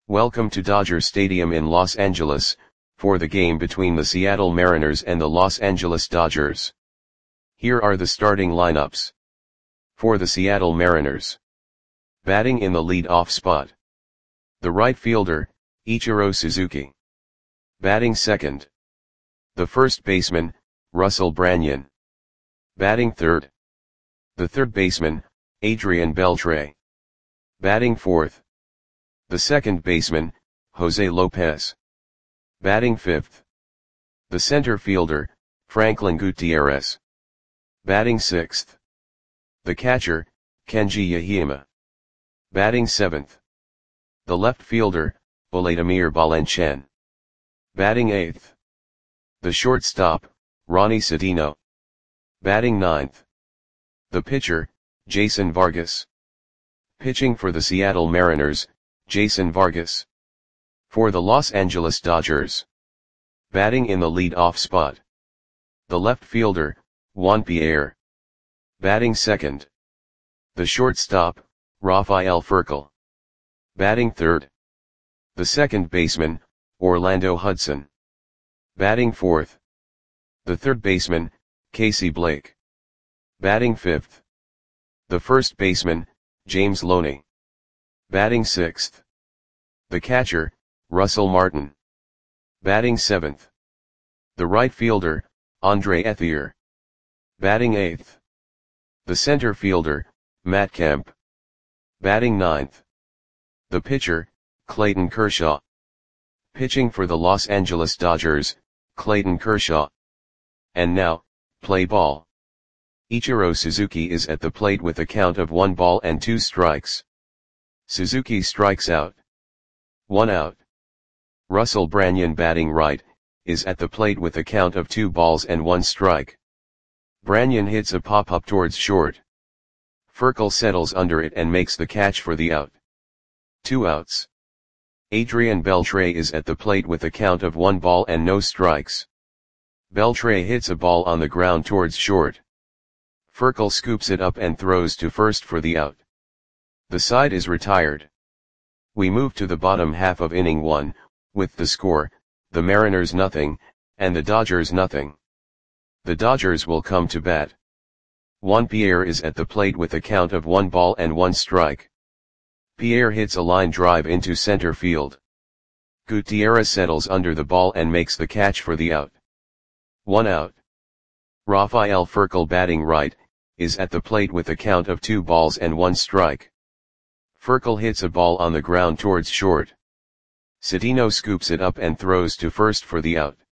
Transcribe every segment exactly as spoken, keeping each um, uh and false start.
Welcome to Dodger Stadium in Los Angeles, for the game between the Seattle Mariners and the Los Angeles Dodgers. Here are the starting lineups. For the Seattle Mariners. Batting in the lead-off spot. The right fielder, Ichiro Suzuki. Batting second. The first baseman, Russell Branyan. Batting third. The third baseman, Adrian Beltre. Batting fourth. The second baseman, Jose Lopez. Batting fifth. The center fielder, Franklin Gutierrez. Batting sixth. The catcher, Kenji Yahima. Batting seventh. The left fielder, Vladimir Balanchen. Batting eighth. The shortstop, Ronnie Cedeno. Batting ninth. The pitcher, Jason Vargas. Pitching for the Seattle Mariners, Jason Vargas. For the Los Angeles Dodgers. Batting in the lead-off spot. The left fielder, Juan Pierre. Batting second. The shortstop, Rafael Furcal. Batting third. The second baseman, Orlando Hudson. Batting fourth. The third baseman, Casey Blake. Batting fifth. The first baseman, James Loney. Batting sixth. The catcher, Russell Martin. Batting seventh. The right fielder, Andre Ethier. Batting eighth. The center fielder, Matt Kemp. Batting ninth. The pitcher, Clayton Kershaw. Pitching for the Los Angeles Dodgers, Clayton Kershaw. And now, play ball. Ichiro Suzuki is at the plate with a count of one ball and two strikes. Suzuki strikes out. One out. Russell Branyan batting right, is at the plate with a count of two balls and one strike. Branyan hits a pop-up towards short. Furcal settles under it and makes the catch for the out. Two outs. Adrian Beltre is at the plate with a count of one ball and no strikes. Beltre hits a ball on the ground towards short. Furcal scoops it up and throws to first for the out. The side is retired. We move to the bottom half of inning one, with the score, the Mariners nothing, and the Dodgers nothing. The Dodgers will come to bat. Juan Pierre is at the plate with a count of one ball and one strike. Pierre hits a line drive into center field. Gutierrez settles under the ball and makes the catch for the out. One out. Rafael Furcal batting right, is at the plate with a count of two balls and one strike. Furcal hits a ball on the ground towards short. Cedeno scoops it up and throws to first for the out.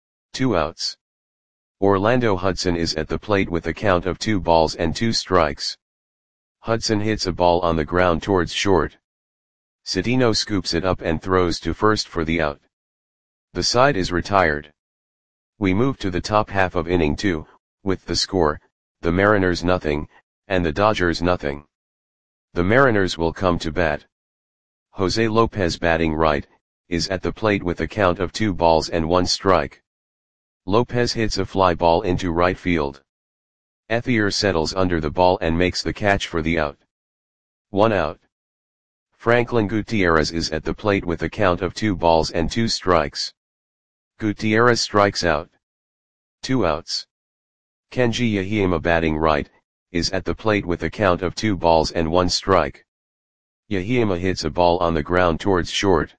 Two outs. Orlando Hudson is at the plate with a count of two balls and two strikes. Hudson hits a ball on the ground towards short. Cedeno scoops it up and throws to first for the out. The side is retired. We move to the top half of inning two, with the score, the Mariners nothing, and the Dodgers nothing. The Mariners will come to bat. Jose Lopez batting right, is at the plate with a count of two balls and one strike. Lopez hits a fly ball into right field. Ethier settles under the ball and makes the catch for the out. One out. Franklin Gutierrez is at the plate with a count of two balls and two strikes. Gutierrez strikes out. Two outs. Kenji Yahima batting right, is at the plate with a count of two balls and one strike. Yahima hits a ball on the ground towards short.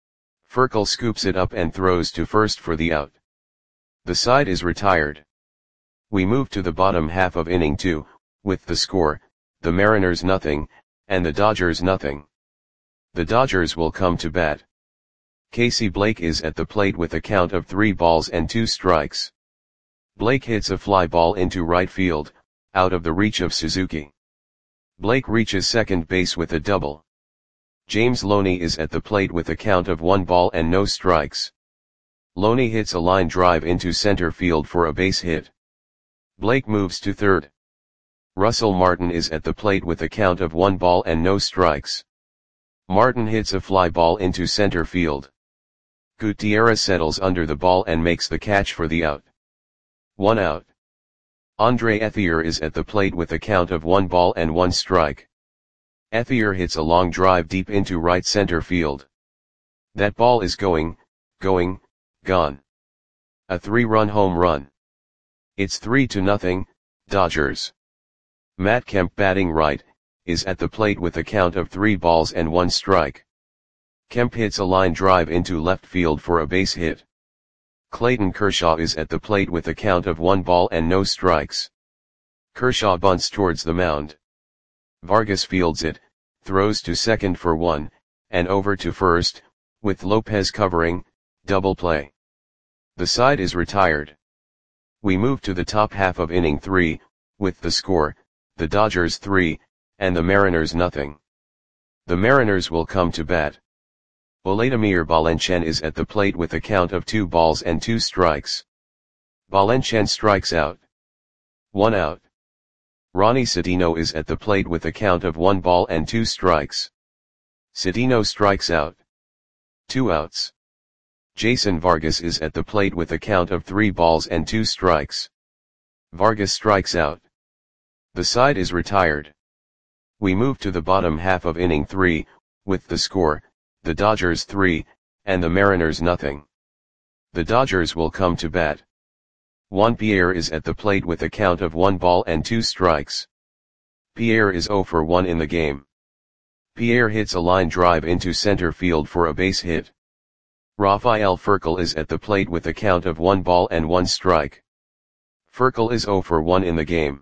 Furcal scoops it up and throws to first for the out. The side is retired. We move to the bottom half of inning two, with the score, the Mariners nothing, and the Dodgers nothing. The Dodgers will come to bat. Casey Blake is at the plate with a count of three balls and two strikes. Blake hits a fly ball into right field, out of the reach of Suzuki. Blake reaches second base with a double. James Loney is at the plate with a count of one ball and no strikes. Loney hits a line drive into center field for a base hit. Blake moves to third. Russell Martin is at the plate with a count of one ball and no strikes. Martin hits a fly ball into center field. Gutierrez settles under the ball and makes the catch for the out. One out. Andre Ethier is at the plate with a count of one ball and one strike. Ethier hits a long drive deep into right center field. That ball is going, going, gone. A three-run home run. It's three to nothing, Dodgers. Matt Kemp batting right, is at the plate with a count of three balls and one strike. Kemp hits a line drive into left field for a base hit. Clayton Kershaw is at the plate with a count of one ball and no strikes. Kershaw bunts towards the mound. Vargas fields it, throws to second for one, and over to first, with Lopez covering, double play. The side is retired. We move to the top half of inning three, with the score, the Dodgers three, and the Mariners nothing. The Mariners will come to bat. Vladimir Valencian is at the plate with a count of two balls and two strikes. Valencian strikes out. One out. Ronnie Cedeno is at the plate with a count of one ball and two strikes. Cedeno strikes out. Two outs. Jason Vargas is at the plate with a count of three balls and two strikes. Vargas strikes out. The side is retired. We move to the bottom half of inning three, with the score, the Dodgers three, and the Mariners nothing. The Dodgers will come to bat. Juan Pierre is at the plate with a count of one ball and two strikes. Pierre is zero for one in the game. Pierre hits a line drive into center field for a base hit. Rafael Furcal is at the plate with a count of one ball and one strike. Furcal is zero for one in the game.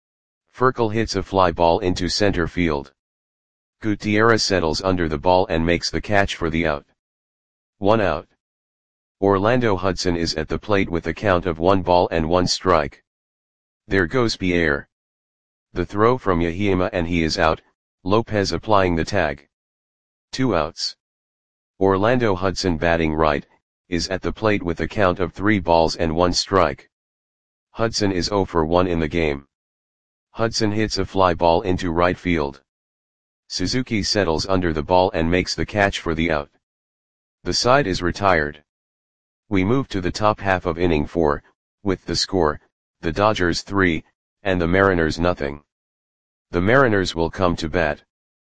Furcal hits a fly ball into center field. Gutierrez settles under the ball and makes the catch for the out. One out. Orlando Hudson is at the plate with a count of one ball and one strike. There goes Pierre. The throw from Yahima and he is out, Lopez applying the tag. Two outs. Orlando Hudson batting right, is at the plate with a count of three balls and one strike. Hudson is zero for one in the game. Hudson hits a fly ball into right field. Suzuki settles under the ball and makes the catch for the out. The side is retired. We move to the top half of inning four, with the score, the Dodgers three, and the Mariners nothing. The Mariners will come to bat.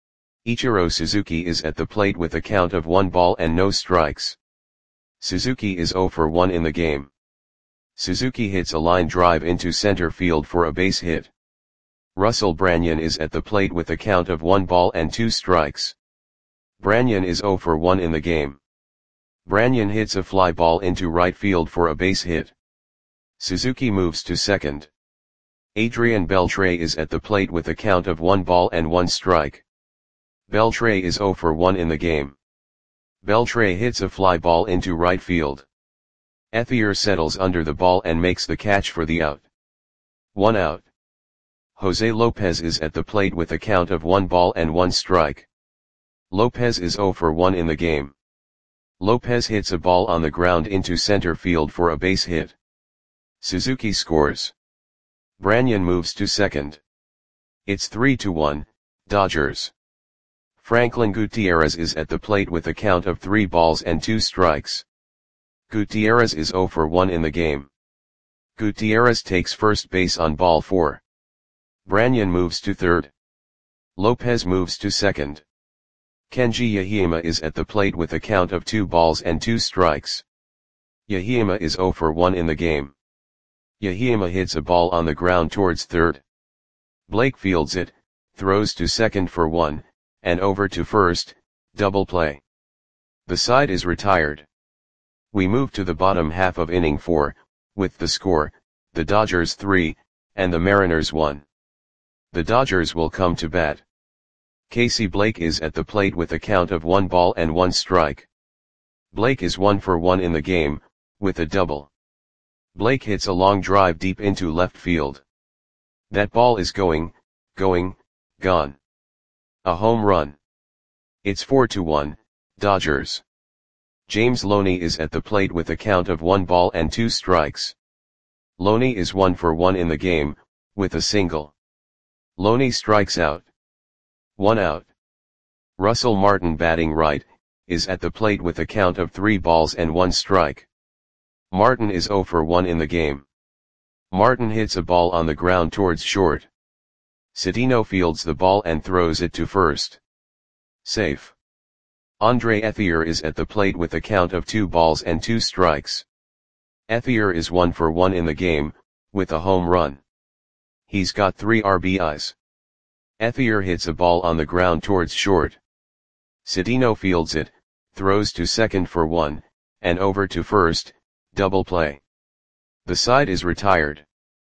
Ichiro Suzuki is at the plate with a count of one ball and no strikes. Suzuki is zero for one in the game. Suzuki hits a line drive into center field for a base hit. Russell Branyan is at the plate with a count of one ball and two strikes. Branyan is zero for one in the game. Branyan hits a fly ball into right field for a base hit. Suzuki moves to second. Adrian Beltre is at the plate with a count of one ball and one strike. Beltre is zero for one in the game. Beltre hits a fly ball into right field. Ethier settles under the ball and makes the catch for the out. One out. Jose Lopez is at the plate with a count of one ball and one strike. Lopez is zero for one in the game. Lopez hits a ball on the ground into center field for a base hit. Suzuki scores. Branyan moves to second. It's three to one, Dodgers. Franklin Gutierrez is at the plate with a count of three balls and two strikes. Gutierrez is zero for one in the game. Gutierrez takes first base on ball four. Branyan moves to third. Lopez moves to second. Kenji Yahima is at the plate with a count of two balls and two strikes. Yahima is zero for one in the game. Yahima hits a ball on the ground towards third. Blake fields it, throws to second for one, and over to first, double play. The side is retired. We move to the bottom half of inning four, with the score, the Dodgers three, and the Mariners one. The Dodgers will come to bat. Casey Blake is at the plate with a count of one ball and one strike. Blake is one for one in the game, with a double. Blake hits a long drive deep into left field. That ball is going, going, gone. A home run. It's four to one, Dodgers. James Loney is at the plate with a count of one ball and two strikes. Loney is one for one in the game, with a single. Loney strikes out. One out. Russell Martin batting right, is at the plate with a count of three balls and one strike. Martin is zero for one in the game. Martin hits a ball on the ground towards short. Cedeno fields the ball and throws it to first. Safe. Andre Ethier is at the plate with a count of two balls and two strikes. Ethier is one for one in the game, with a home run. He's got three R B Is. Ethier hits a ball on the ground towards short. Cedeno fields it, throws to second for one, and over to first, double play. The side is retired.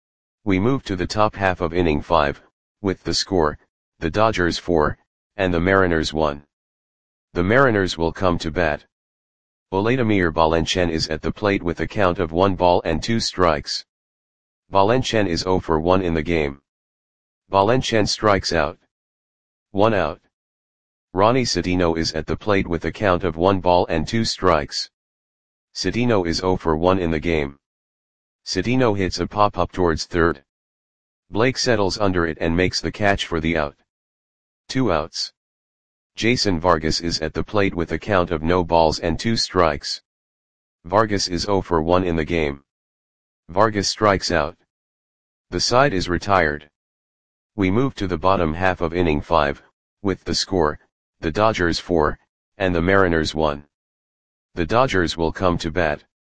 We move to the top half of inning five, with the score, the Dodgers four, and the Mariners one. The Mariners will come to bat. Vladimir Valencia is at the plate with a count of one ball and two strikes. Valencia is zero for one in the game. Valencia strikes out. One out. Ronnie Cedeno is at the plate with a count of one ball and two strikes. Cedeno is zero for one in the game. Cedeno hits a pop-up towards third. Blake settles under it and makes the catch for the out. Two outs. Jason Vargas is at the plate with a count of no balls and two strikes. Vargas is zero for one in the game. Vargas strikes out. The side is retired. We move to the bottom half of inning five, with the score, the Dodgers four, and the Mariners one. The Dodgers will come to bat.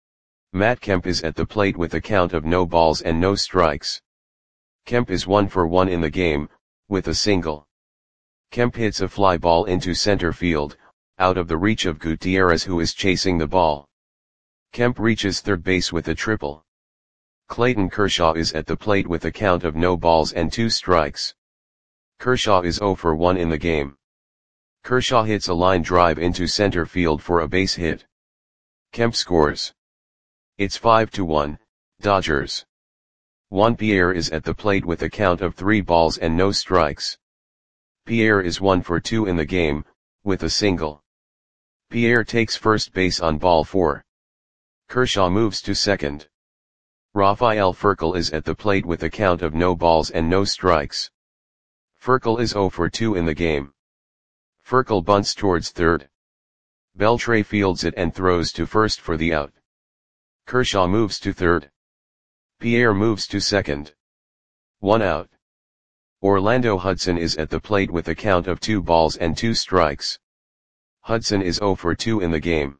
Matt Kemp is at the plate with a count of no balls and no strikes. Kemp is one for one in the game, with a single. Kemp hits a fly ball into center field, out of the reach of Gutierrez, who is chasing the ball. Kemp reaches third base with a triple. Clayton Kershaw is at the plate with a count of no balls and two strikes. Kershaw is zero for one in the game. Kershaw hits a line drive into center field for a base hit. Kemp scores. It's five to one, Dodgers. Juan Pierre is at the plate with a count of three balls and no strikes. Pierre is one for two in the game, with a single. Pierre takes first base on ball four. Kershaw moves to second. Rafael Furcal is at the plate with a count of no balls and no strikes. Furcal is zero for two in the game. Furcal bunts towards third. Beltre fields it and throws to first for the out. Kershaw moves to third. Pierre moves to second. One out. Orlando Hudson is at the plate with a count of two balls and two strikes. Hudson is zero for two in the game.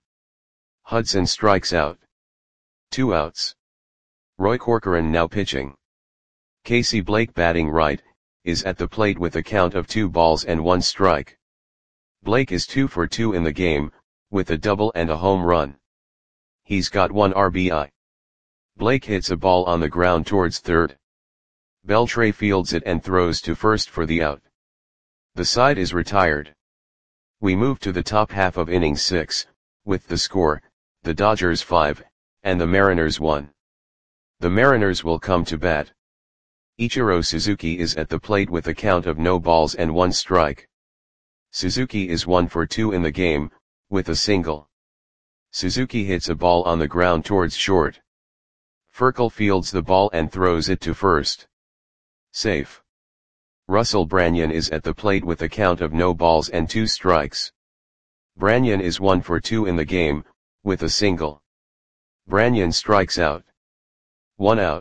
Hudson strikes out. Two outs. Roy Corcoran now pitching. Casey Blake batting right, is at the plate with a count of two balls and one strike. Blake is two for two in the game, with a double and a home run. He's got one R B I. Blake hits a ball on the ground towards third. Beltre fields it and throws to first for the out. The side is retired. We move to the top half of inning six, with the score, the Dodgers five, and the Mariners one. The Mariners will come to bat. Ichiro Suzuki is at the plate with a count of no balls and one strike. Suzuki is one for two in the game, with a single. Suzuki hits a ball on the ground towards short. Furcal fields the ball and throws it to first. Safe. Russell Branyan is at the plate with a count of no balls and two strikes. Branyan is one for two in the game, with a single. Branyan strikes out. One out.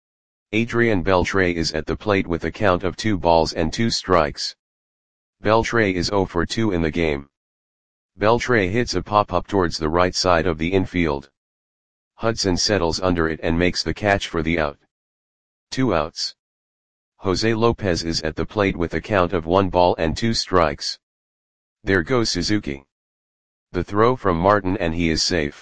Adrian Beltre is at the plate with a count of two balls and two strikes. Beltre is zero for two in the game. Beltre hits a pop-up towards the right side of the infield. Hudson settles under it and makes the catch for the out. Two outs. Jose Lopez is at the plate with a count of one ball and two strikes. There goes Suzuki. The throw from Martin and he is safe.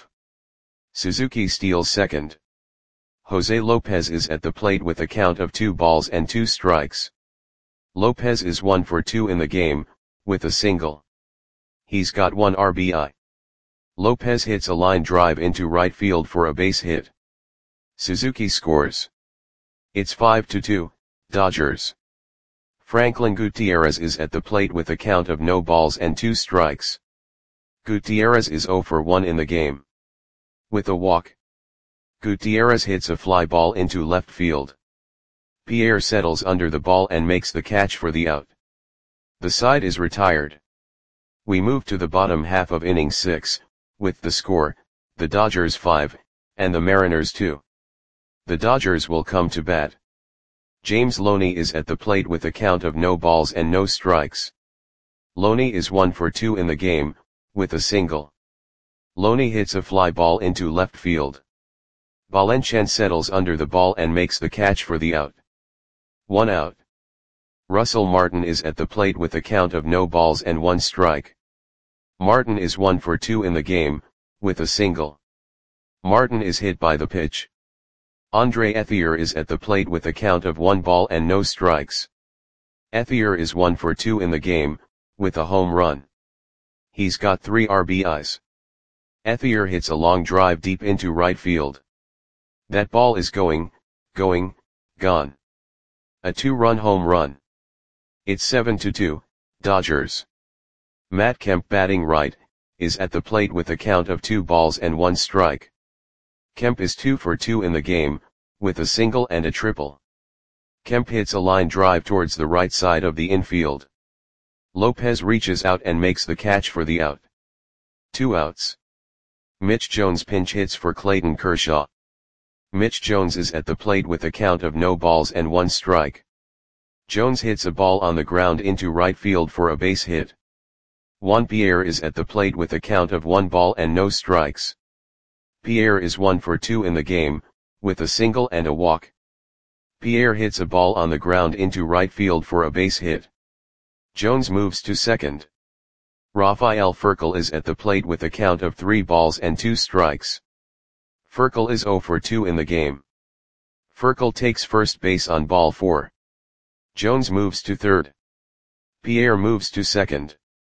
Suzuki steals second. Jose Lopez is at the plate with a count of two balls and two strikes. Lopez is one for two in the game, with a single. He's got one R B I. Lopez hits a line drive into right field for a base hit. Suzuki scores. It's five to two, Dodgers. Franklin Gutierrez is at the plate with a count of no balls and two strikes. Gutierrez is zero for one in the game. With a walk. Gutierrez hits a fly ball into left field. Pierre settles under the ball and makes the catch for the out. The side is retired. We move to the bottom half of inning six, with the score, the Dodgers five, and the Mariners two. The Dodgers will come to bat. James Loney is at the plate with a count of no balls and no strikes. Loney is one for two in the game, with a single. Loney hits a fly ball into left field. Valencian settles under the ball and makes the catch for the out. One out. Russell Martin is at the plate with a count of no balls and one strike. Martin is one for two in the game, with a single. Martin is hit by the pitch. Andre Ethier is at the plate with a count of one ball and no strikes. Ethier is one for two in the game, with a home run. He's got three R B Is. Ethier hits a long drive deep into right field. That ball is going, going, gone. A two-run home run. It's seven to two, Dodgers. Matt Kemp, batting right, is at the plate with a count of two balls and one strike. Kemp is two for two in the game, with a single and a triple. Kemp hits a line drive towards the right side of the infield. Lopez reaches out and makes the catch for the out. Two outs. Mitch Jones pinch hits for Clayton Kershaw. Mitch Jones is at the plate with a count of no balls and one strike. Jones hits a ball on the ground into right field for a base hit. Juan Pierre is at the plate with a count of one ball and no strikes. Pierre is one for two in the game, with a single and a walk. Pierre hits a ball on the ground into right field for a base hit. Jones moves to second. Rafael Furcal is at the plate with a count of three balls and two strikes. Furcal is zero for two in the game. Furcal takes first base on ball four. Jones moves to third. Pierre moves to second.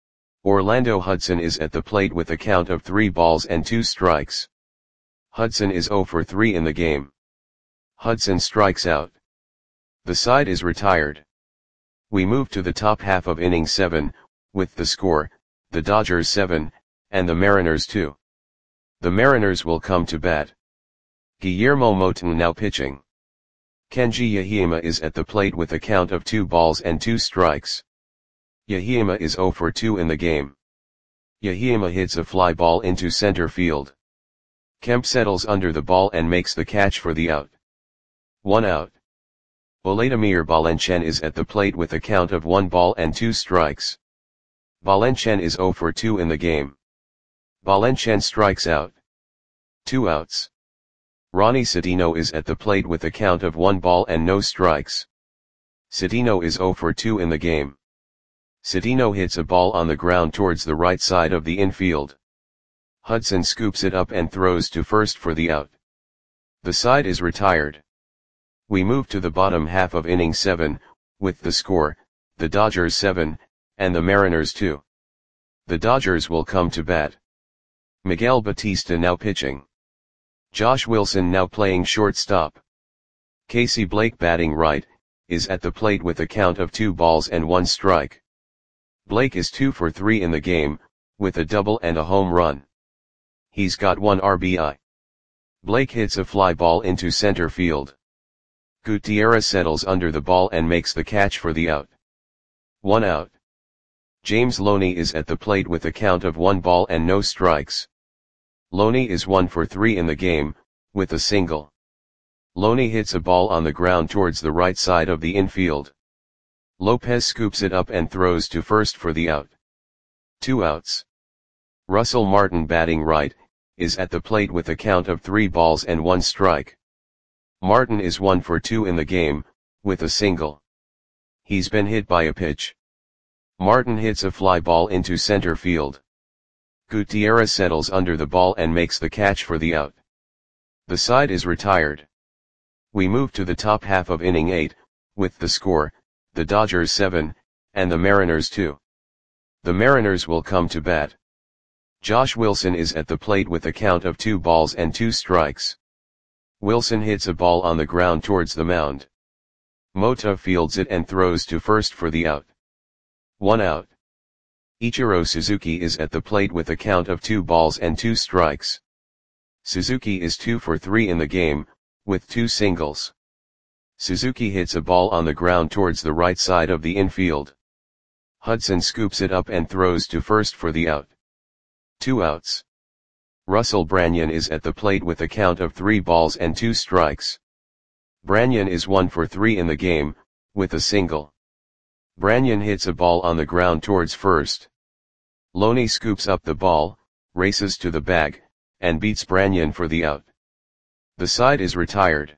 Orlando Hudson is at the plate with a count of three balls and two strikes. Hudson is zero for three in the game. Hudson strikes out. The side is retired. We move to the top half of inning seven, with the score, the Dodgers seven, and the Mariners two. The Mariners will come to bat. Guillermo Moton now pitching. Kenji Yahima is at the plate with a count of two balls and two strikes. Yahima is zero for two in the game. Yahima hits a fly ball into center field. Kemp settles under the ball and makes the catch for the out. One out. Vladimir Valencian is at the plate with a count of one ball and two strikes. Valencian is zero for two in the game. Valencian strikes out. Two outs. Ronnie Cedeno is at the plate with a count of one ball and no strikes. Cedeno is zero for two in the game. Cedeno hits a ball on the ground towards the right side of the infield. Hudson scoops it up and throws to first for the out. The side is retired. We move to the bottom half of inning seven, with the score, the Dodgers seven, and the Mariners two. The Dodgers will come to bat. Miguel Batista now pitching. Josh Wilson now playing shortstop. Casey Blake, batting right, is at the plate with a count of two balls and one strike. Blake is two for three in the game, with a double and a home run. He's got one R B I. Blake hits a fly ball into center field. Gutierrez settles under the ball and makes the catch for the out. One out. James Loney is at the plate with a count of one ball and no strikes. Loney is one for three in the game, with a single. Loney hits a ball on the ground towards the right side of the infield. Lopez scoops it up and throws to first for the out. Two outs. Russell Martin, batting right, is at the plate with a count of three balls and one strike. Martin is one for two in the game, with a single. He's been hit by a pitch. Martin hits a fly ball into center field. Gutierrez settles under the ball and makes the catch for the out. The side is retired. We move to the top half of inning eight, with the score, the Dodgers seven, and the Mariners two. The Mariners will come to bat. Josh Wilson is at the plate with a count of two balls and two strikes. Wilson hits a ball on the ground towards the mound. Mota fields it and throws to first for the out. One out. Ichiro Suzuki is at the plate with a count of two balls and two strikes. Suzuki is two for three in the game, with two singles. Suzuki hits a ball on the ground towards the right side of the infield. Hudson scoops it up and throws to first for the out. Two outs. Russell Branyan is at the plate with a count of three balls and two strikes. Branyan is one for three in the game, with a single. Branyan hits a ball on the ground towards first. Loney scoops up the ball, races to the bag, and beats Branyan for the out. The side is retired.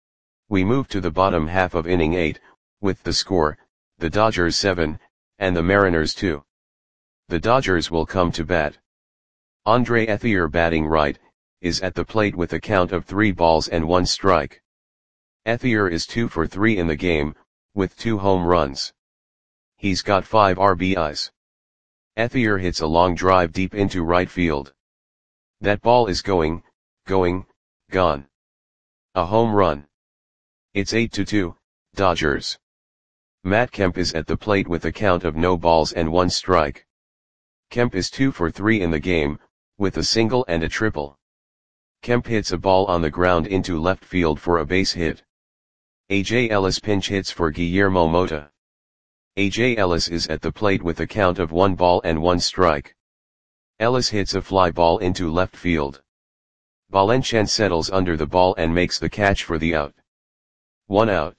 We move to the bottom half of inning eight, with the score, the Dodgers seven, and the Mariners two. The Dodgers will come to bat. Andre Ethier, batting right, is at the plate with a count of three balls and one strike. Ethier is two for three in the game, with two home runs. He's got five R B Is. Ethier hits a long drive deep into right field. That ball is going, going, gone. A home run. It's eight to two, Dodgers. Matt Kemp is at the plate with a count of no balls and one strike. Kemp is two for three in the game, with a single and a triple. Kemp hits a ball on the ground into left field for a base hit. A J Ellis pinch hits for Guillermo Mota. A J Ellis is at the plate with a count of one ball and one strike. Ellis hits a fly ball into left field. Valencian settles under the ball and makes the catch for the out. One out.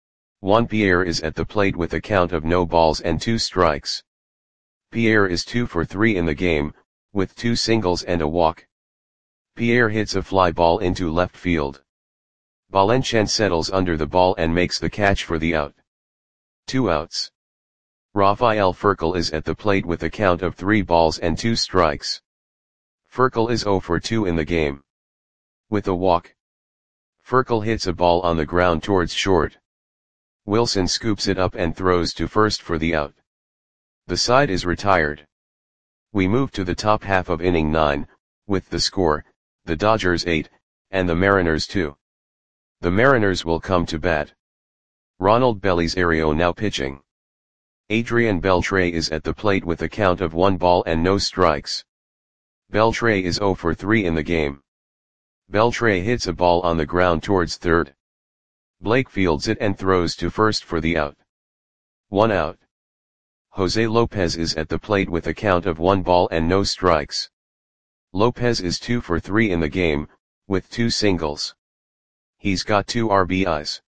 Juan Pierre is at the plate with a count of no balls and two strikes. Pierre is two for three in the game, with two singles and a walk. Pierre hits a fly ball into left field. Valencian settles under the ball and makes the catch for the out. Two outs. Rafael Furcal is at the plate with a count of three balls and two strikes. Furcal is zero for two in the game. With a walk. Furcal hits a ball on the ground towards short. Wilson scoops it up and throws to first for the out. The side is retired. We move to the top half of inning nine, with the score, the Dodgers eight, and the Mariners two. The Mariners will come to bat. Ronald Belisario now pitching. Adrian Beltre is at the plate with a count of one ball and no strikes. Beltre is zero for three in the game. Beltre hits a ball on the ground towards third. Blake fields it and throws to first for the out. One out. Jose Lopez is at the plate with a count of one ball and no strikes. Lopez is two for three in the game, with two singles. He's got two R B Is.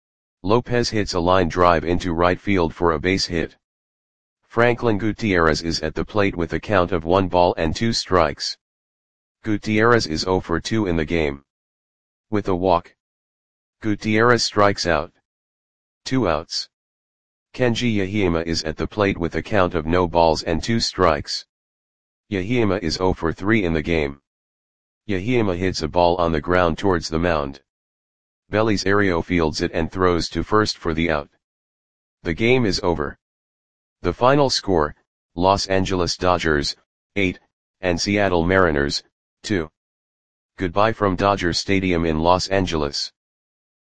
Lopez hits a line drive into right field for a base hit. Franklin Gutierrez is at the plate with a count of one ball and two strikes. Gutierrez is zero for two in the game. With a walk. Gutierrez strikes out. Two outs. Kenji Yahima is at the plate with a count of no balls and two strikes. Yahima is zero for three in the game. Yahima hits a ball on the ground towards the mound. Belisario fields it and throws to first for the out. The game is over. The final score, Los Angeles Dodgers, eight, and Seattle Mariners, two. Goodbye from Dodger Stadium in Los Angeles.